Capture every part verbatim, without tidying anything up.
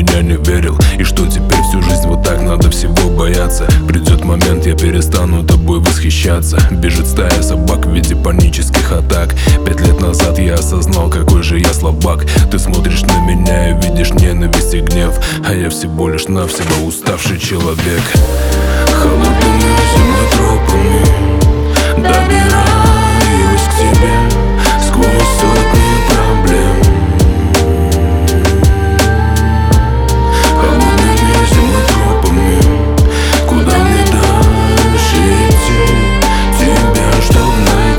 меня не верил. И что теперь всю жизнь вот так надо всего бояться? Придет момент, я перестану тобой восхищаться. Бежит стая собак в виде панических атак. Пять лет назад я осознал, какой же я слабак. Ты смотришь на меня и видишь ненависть и гнев, а я всего лишь навсего уставший человек. Холодными зимой тропами добираюсь к тебе сквозь сотни проблем. Холодными зимой тропами, куда мне дальше идти? Тебя, чтоб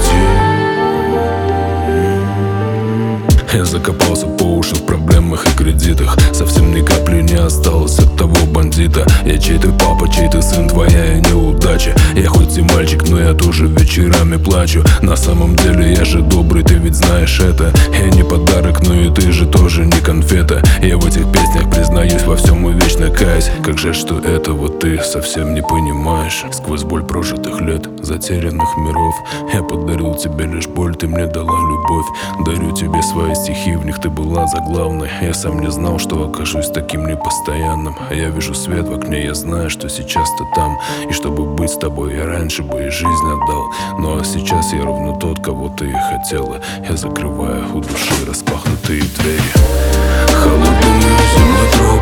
найти. Я закопался по уши в проблемах и кредитах. Совсем ни капли не осталось от того бандита. Я чей-то папа, чей-то сын, твоя неудача. Я хоть и мальчик, но я тоже вечерами плачу. На самом деле я же добрый, ты ведь знаешь это. Я не подарок, но и ты же тоже не конфета. Я в этих песнях признаюсь во всем и вечно каюсь. Как жаль, что этого ты совсем не понимаешь. Сквозь боль прожитых лет, затерянных миров, я подарил тебе лишь боль, ты мне дала любовь. Дарю тебе свои стихи, в них ты была заглавной. Я сам не знал, что окажусь таким непостоянным. А я вижу свет в окне, я знаю, что сейчас ты там. И чтобы быть с тобой, я раньше бы и жизнь отдал. Ну а сейчас я ровно тот, кого ты и хотела. Я закрываю у души распахнутые двери. Холодными зимой тропами